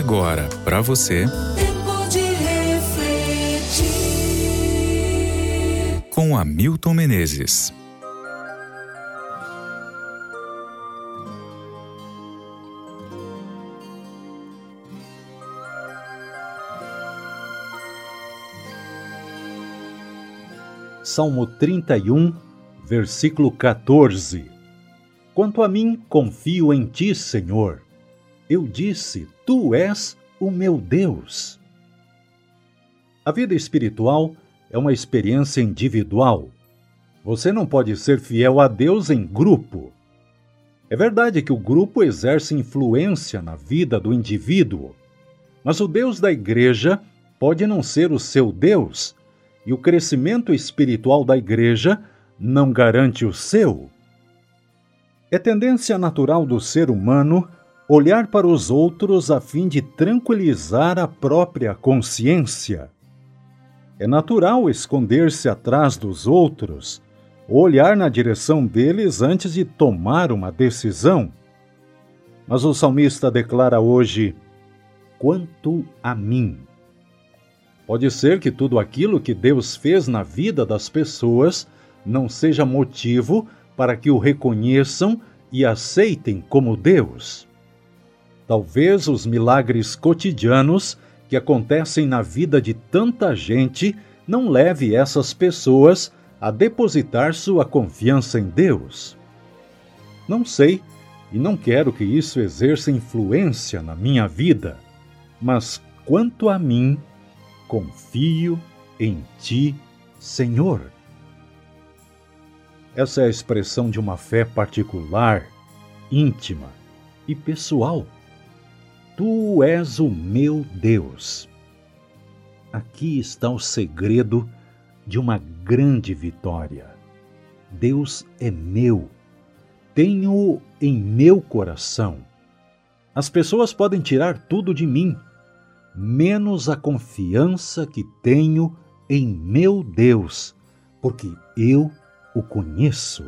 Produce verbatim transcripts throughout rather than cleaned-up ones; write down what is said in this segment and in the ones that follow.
agora, para você, Tempo de refletir, com Hamilton Menezes. Salmo trinta e um, versículo quatorze. Quanto a mim, confio em ti, Senhor. Eu disse, tu és o meu Deus. A vida espiritual é uma experiência individual. Você não pode ser fiel a Deus em grupo. É verdade que o grupo exerce influência na vida do indivíduo, mas o Deus da igreja pode não ser o seu Deus, e o crescimento espiritual da igreja não garante o seu. É tendência natural do ser humano olhar para os outros a fim de tranquilizar a própria consciência. É natural esconder-se atrás dos outros, olhar na direção deles antes de tomar uma decisão. Mas o salmista declara hoje, quanto a mim. Pode ser que tudo aquilo que Deus fez na vida das pessoas não seja motivo para que o reconheçam e aceitem como Deus. Talvez os milagres cotidianos que acontecem na vida de tanta gente não leve essas pessoas a depositar sua confiança em Deus. Não sei e não quero que isso exerça influência na minha vida, mas quanto a mim, confio em ti, Senhor. Essa é a expressão de uma fé particular, íntima e pessoal. Tu és o meu Deus. Aqui está o segredo de uma grande vitória. Deus é meu. Tenho-o em meu coração. As pessoas podem tirar tudo de mim, menos a confiança que tenho em meu Deus, porque eu o conheço.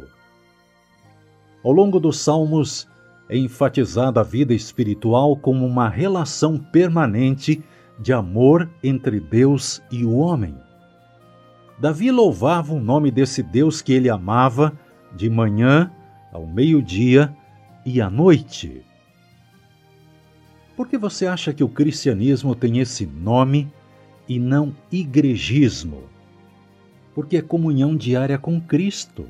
Ao longo dos Salmos, é enfatizada a vida espiritual como uma relação permanente de amor entre Deus e o homem. Davi louvava o nome desse Deus que ele amava de manhã, ao meio-dia e à noite. Por que você acha que o cristianismo tem esse nome e não igrejismo? Porque é comunhão diária com Cristo.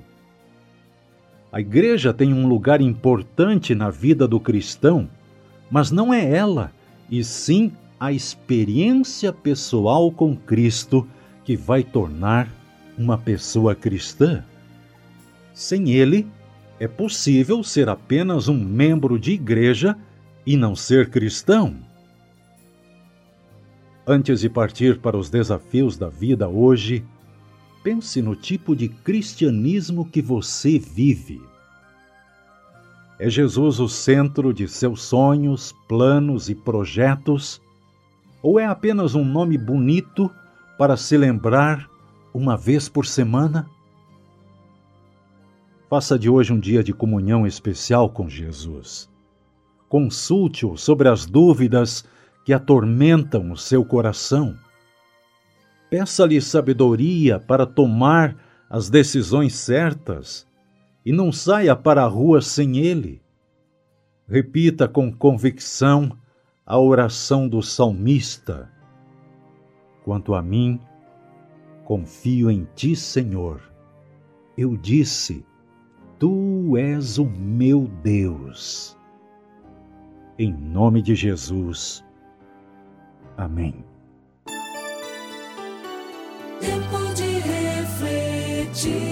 A igreja tem um lugar importante na vida do cristão, mas não é ela, e sim a experiência pessoal com Cristo que vai tornar uma pessoa cristã. Sem ele, é possível ser apenas um membro de igreja e não ser cristão. Antes de partir para os desafios da vida hoje, pense no tipo de cristianismo que você vive. É Jesus o centro de seus sonhos, planos e projetos? Ou é apenas um nome bonito para se lembrar uma vez por semana? Faça de hoje um dia de comunhão especial com Jesus. Consulte-o sobre as dúvidas que atormentam o seu coração. Peça-lhe sabedoria para tomar as decisões certas e não saia para a rua sem ele. Repita com convicção a oração do salmista. Quanto a mim, confio em ti, Senhor. Eu disse, tu és o meu Deus. Em nome de Jesus. Amém. tempo de refletir.